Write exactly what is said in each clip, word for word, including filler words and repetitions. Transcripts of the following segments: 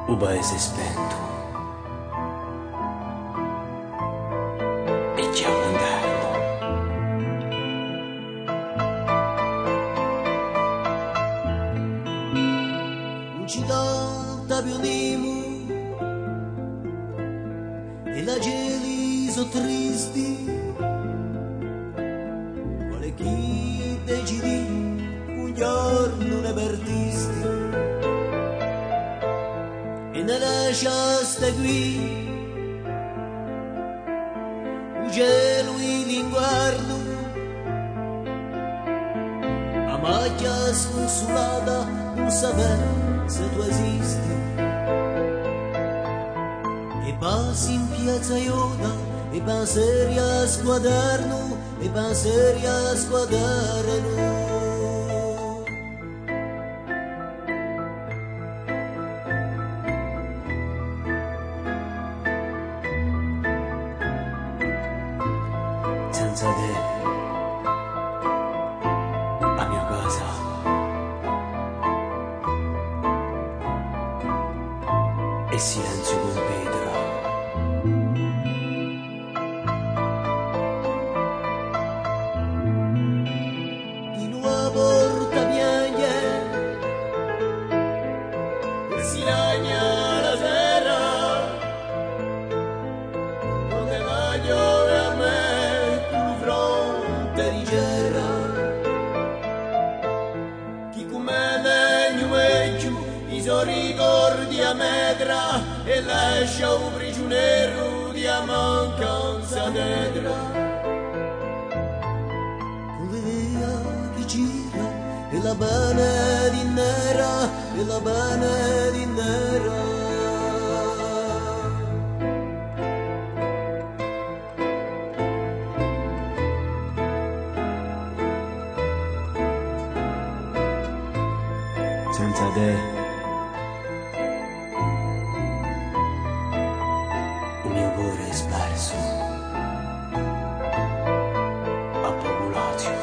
o paese spento e chiamo inverno. Un città più nemo e la geli so tristi, vuole chi decidi un giorno ne perdisti e ne lasciaste qui un cielo in inguardo, a macchia sconsolata non sapere se tu esisti, e passi in piazza Ioda e pensieri a squaderno e pensieri a squaderno. Senza te la mia casa è silenzio con pietra. Di nuova porta piagne e si lagna la sera, non te voglio e a me tu fronte di cera, chi come legno vecchio i suoi ricordi a metra e lascia un prigioniero di mancanza negra. Gira e la bene di nera e la bene di nera. Senza te il mio cuore è sperso a popolazio.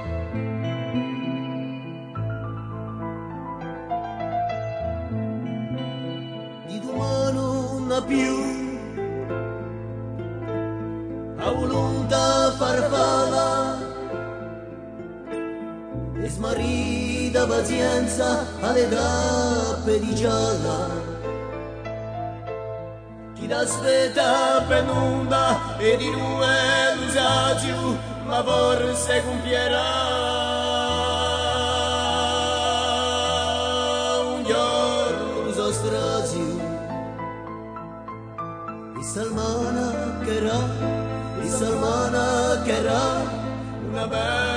Più a volontà farfalla e smarrita pazienza alle tappe di gialla, chi l'aspetta penumba e di due l'usagio ma forse compierà un giorno l'uso strazio. Salmana che ra, Salmana che ra, una bella